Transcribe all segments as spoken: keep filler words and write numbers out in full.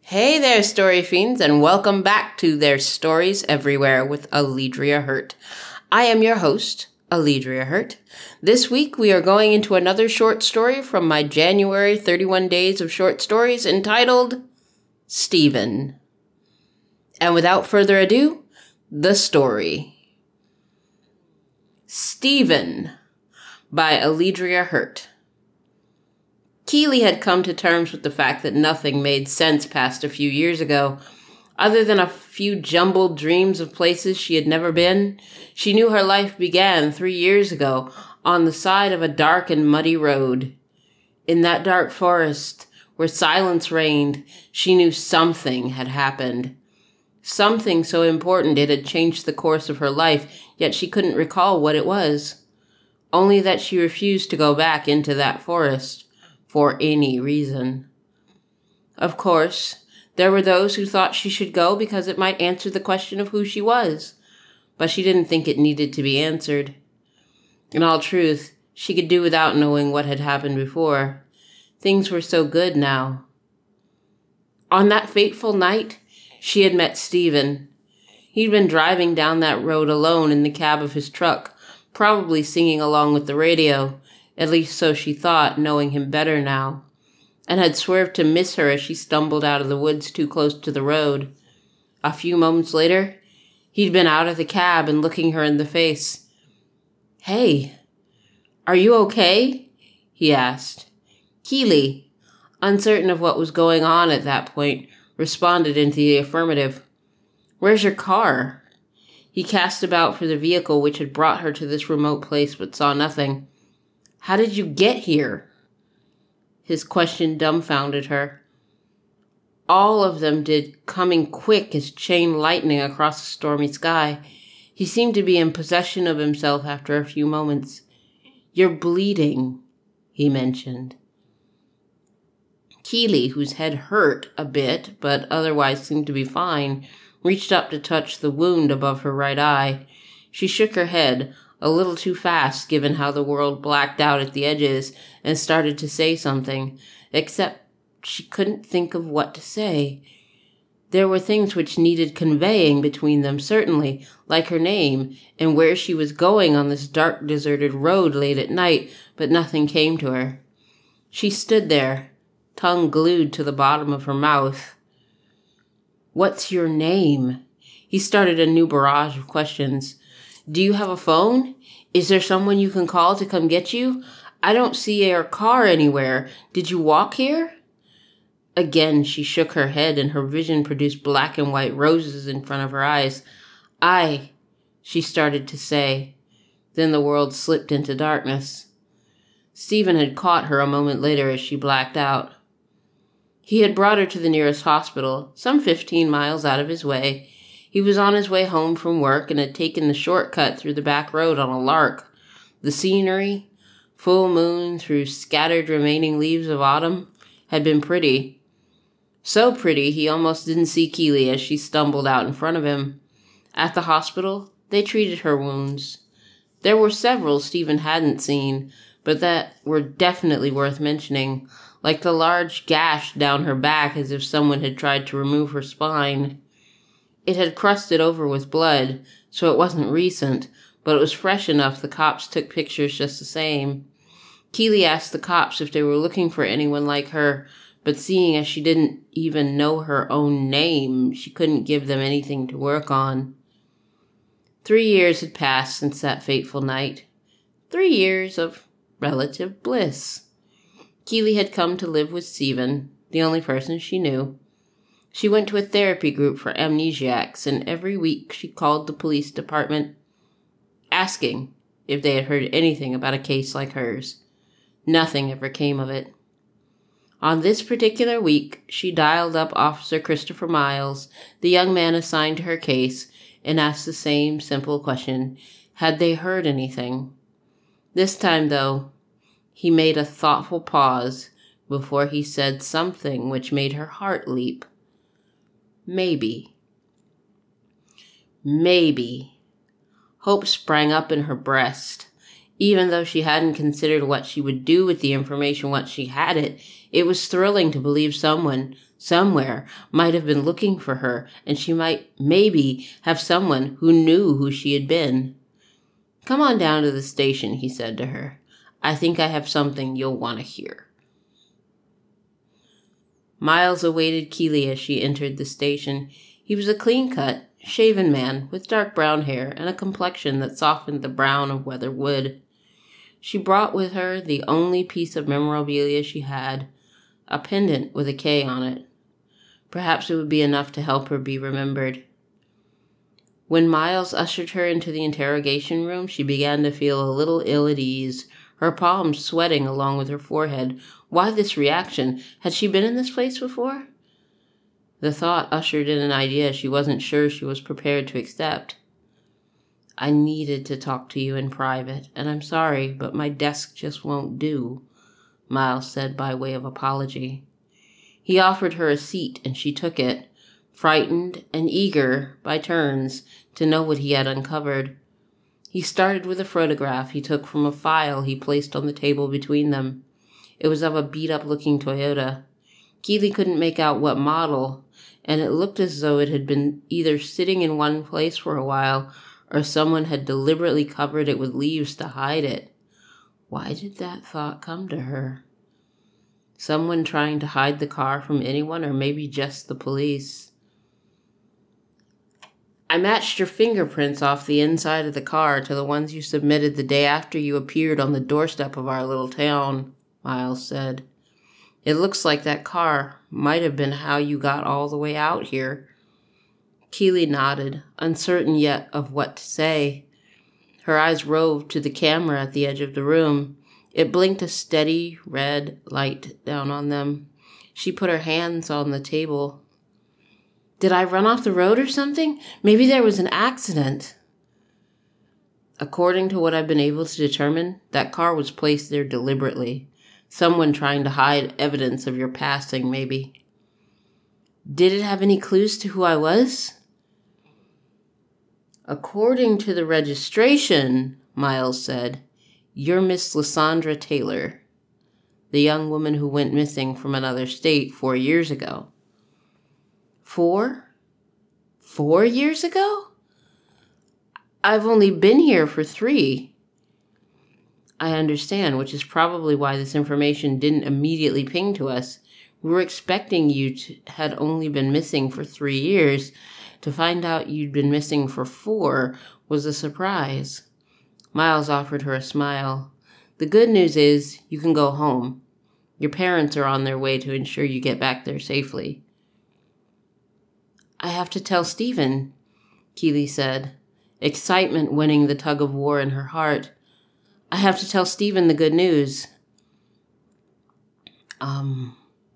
Hey there, story fiends, and welcome back to There's Stories Everywhere with Alidria Hurt. I am your host, Alidria Hurt. This week we are going into another short story from my January thirty-one Days of Short Stories entitled Stephen. And without further ado, the story. Stephen by Alidria Hurt. Keeley had come to terms with the fact that nothing made sense past a few years ago. Other than a few jumbled dreams of places she had never been, she knew her life began three years ago on the side of a dark and muddy road. In that dark forest, where silence reigned, she knew something had happened. Something so important it had changed the course of her life, yet she couldn't recall what it was. Only that she refused to go back into that forest. For any reason. Of course, there were those who thought she should go because it might answer the question of who she was, but she didn't think it needed to be answered. In all truth, she could do without knowing what had happened before. Things were so good now. On that fateful night, she had met Stephen. He'd been driving down that road alone in the cab of his truck, probably singing along with the radio. At least so she thought, knowing him better now, and had swerved to miss her as she stumbled out of the woods too close to the road. A few moments later, he'd been out of the cab and looking her in the face. "Hey, are you okay?" he asked. Keeley, uncertain of what was going on at that point, responded into the affirmative. "Where's your car?" He cast about for the vehicle which had brought her to this remote place but saw nothing. "How did you get here?" His question dumbfounded her. All of them did, coming quick as chain lightning across the stormy sky. He seemed to be in possession of himself after a few moments. "You're bleeding," he mentioned. Keeley, whose head hurt a bit, but otherwise seemed to be fine, reached up to touch the wound above her right eye. She shook her head, a little too fast given how the world blacked out at the edges, and started to say something, except she couldn't think of what to say. There were things which needed conveying between them, certainly, like her name, and where she was going on this dark, deserted road late at night, but nothing came to her. She stood there, tongue glued to the bottom of her mouth. "What's your name?" He started a new barrage of questions. "Do you have a phone? Is there someone you can call to come get you? I don't see your car anywhere. Did you walk here?" Again, she shook her head and her vision produced black and white roses in front of her eyes. "I," she started to say. Then the world slipped into darkness. Stephen had caught her a moment later as she blacked out. He had brought her to the nearest hospital, some fifteen miles out of his way. He was on his way home from work and had taken the shortcut through the back road on a lark. The scenery, full moon through scattered remaining leaves of autumn, had been pretty. So pretty he almost didn't see Keeley as she stumbled out in front of him. At the hospital, they treated her wounds. There were several Stephen hadn't seen, but that were definitely worth mentioning, like the large gash down her back as if someone had tried to remove her spine. It had crusted over with blood, so it wasn't recent, but it was fresh enough the cops took pictures just the same. Keeley asked the cops if they were looking for anyone like her, but seeing as she didn't even know her own name, she couldn't give them anything to work on. Three years had passed since that fateful night. Three years of relative bliss. Keeley had come to live with Stephen, the only person she knew. She went to a therapy group for amnesiacs, and every week she called the police department, asking if they had heard anything about a case like hers. Nothing ever came of it. On this particular week, she dialed up Officer Christopher Miles, the young man assigned to her case, and asked the same simple question, had they heard anything? This time, though, he made a thoughtful pause before he said something which made her heart leap. Maybe. Maybe. Hope sprang up in her breast. Even though she hadn't considered what she would do with the information once she had it, It was thrilling to believe someone, somewhere, might have been looking for her, and she might, maybe, have someone who knew who she had been. "Come on down to the station," he said to her. "I think I have something you'll want to hear." Miles awaited Keely as she entered the station. He was a clean-cut, shaven man with dark brown hair and a complexion that softened the brown of weathered wood. She brought with her the only piece of memorabilia she had, a pendant with a K on it. Perhaps it would be enough to help her be remembered. When Miles ushered her into the interrogation room, she began to feel a little ill at ease, her palms sweating along with her forehead. Why this reaction? Had she been in this place before? The thought ushered in an idea she wasn't sure she was prepared to accept. "I needed to talk to you in private, and I'm sorry, but my desk just won't do," Miles said by way of apology. He offered her a seat, and she took it, frightened and eager, by turns, to know what he had uncovered. He started with a photograph he took from a file he placed on the table between them. It was of a beat-up-looking Toyota. Keely couldn't make out what model, and it looked as though it had been either sitting in one place for a while, or someone had deliberately covered it with leaves to hide it. Why did that thought come to her? Someone trying to hide the car from anyone, or maybe just the police? "I matched your fingerprints off the inside of the car to the ones you submitted the day after you appeared on the doorstep of our little town," Miles said. "It looks like that car might have been how you got all the way out here." Keely nodded, uncertain yet of what to say. Her eyes roved to the camera at the edge of the room. It blinked a steady red light down on them. She put her hands on the table. "Did I run off the road or something? Maybe there was an accident." "According to what I've been able to determine, that car was placed there deliberately. Someone trying to hide evidence of your passing, maybe." "Did it have any clues to who I was?" "According to the registration," Miles said, "you're Miss Lysandra Taylor, the young woman who went missing from another state four years ago." Four? Four years ago? I've only been here for three. I understand, which is probably why this information didn't immediately ping to us. We were expecting you to had only been missing for three years. To find out you'd been missing for four was a surprise. Miles offered her a smile. "The good news is you can go home. Your parents are on their way to ensure you get back there safely." "I have to tell Stephen," Keely said, excitement winning the tug-of-war in her heart. "I have to tell Stephen the good news." Um...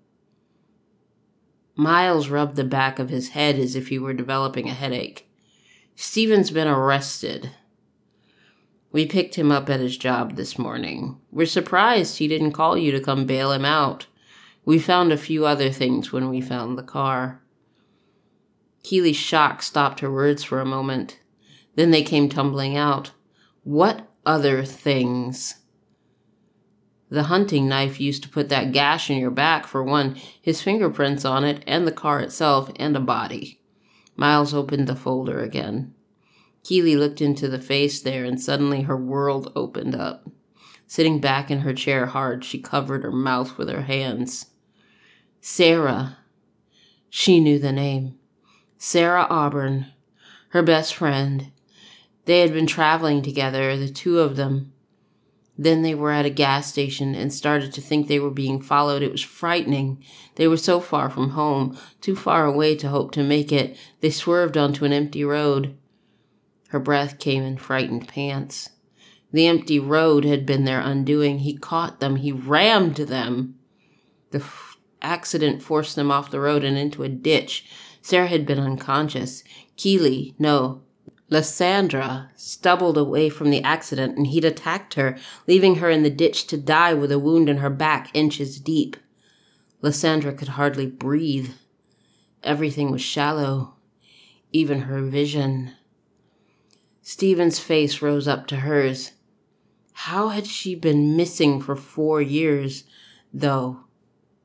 Miles rubbed the back of his head as if he were developing a headache. "Stephen's been arrested. We picked him up at his job this morning. We're surprised he didn't call you to come bail him out. We found a few other things when we found the car." Keely's shock stopped her words for a moment. Then they came tumbling out. "What other things?" "The hunting knife used to put that gash in your back, for one, his fingerprints on it, and the car itself, and a body." Miles opened the folder again. Keely looked into the face there, and suddenly her world opened up. Sitting back in her chair hard, she covered her mouth with her hands. Sarah. She knew the name. Sarah Auburn, her best friend. They had been traveling together, the two of them. Then they were at a gas station and started to think they were being followed. It was frightening. They were so far from home, too far away to hope to make it. They swerved onto an empty road. Her breath came in frightened pants. The empty road had been their undoing. He caught them. He rammed them. The f- accident forced them off the road and into a ditch. Sarah had been unconscious. Keely, no, Lysandra, stumbled away from the accident, and he'd attacked her, leaving her in the ditch to die with a wound in her back inches deep. Lysandra could hardly breathe. Everything was shallow, even her vision. Stephen's face rose up to hers. How had she been missing for four years, though?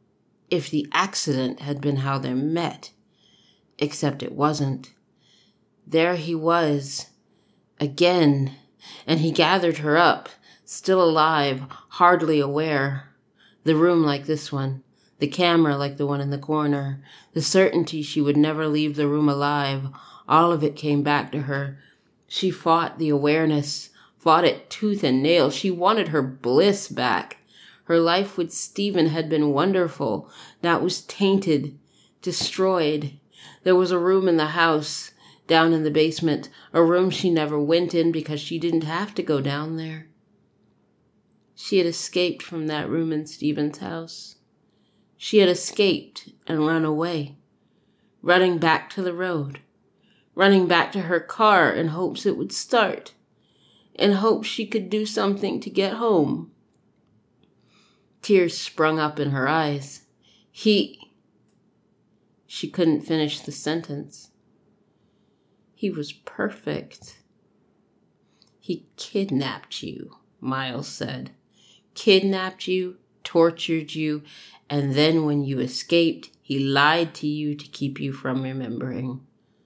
if the accident had been how they met. Except it wasn't. There he was, again, and he gathered her up, still alive, hardly aware. The room like this one, the camera like the one in the corner, the certainty she would never leave the room alive, all of it came back to her. She fought the awareness, fought it tooth and nail. She wanted her bliss back. Her life with Stephen had been wonderful. Now it was tainted, destroyed. There was a room in the house, down in the basement, a room she never went in because she didn't have to go down there. She had escaped from that room in Stephen's house. She had escaped and run away, running back to the road, running back to her car in hopes it would start, in hopes she could do something to get home. Tears sprung up in her eyes. He... She couldn't finish the sentence. He was perfect. He kidnapped you, Miles said. Kidnapped you, tortured you, and then when you escaped, he lied to you to keep you from remembering.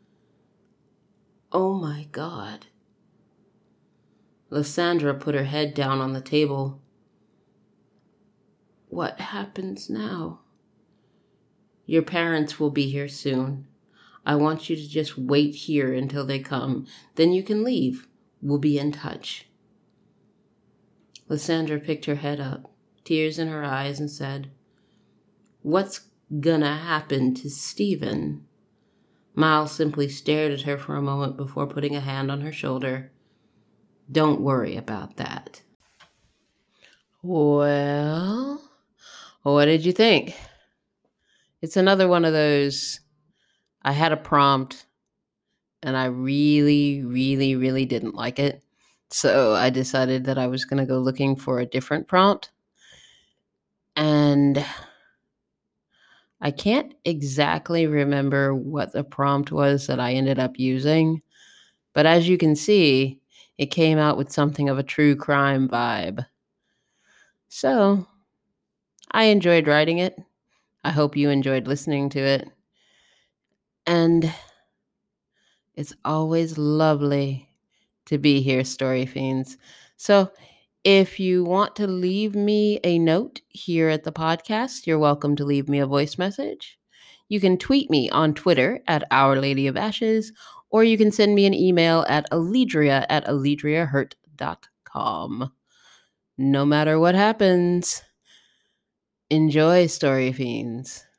Oh my God. Lysandra put her head down on the table. What happens now? Your parents will be here soon. I want you to just wait here until they come. Then you can leave. We'll be in touch. Lysandra picked her head up, tears in her eyes, and said, What's gonna happen to Stephen? Miles simply stared at her for a moment before putting a hand on her shoulder. Don't worry about that. Well, what did you think? It's another one of those, I had a prompt and I really, really, really didn't like it. So I decided that I was going to go looking for a different prompt. And I can't exactly remember what the prompt was that I ended up using. But as you can see, it came out with something of a true crime vibe. So I enjoyed writing it. I hope you enjoyed listening to it. And it's always lovely to be here, Story Fiends. So if you want to leave me a note here at the podcast, you're welcome to leave me a voice message. You can tweet me on Twitter at Our Lady of Ashes, or you can send me an email at alidria at alidriahurt dot com. No matter what happens, enjoy, Story Fiends.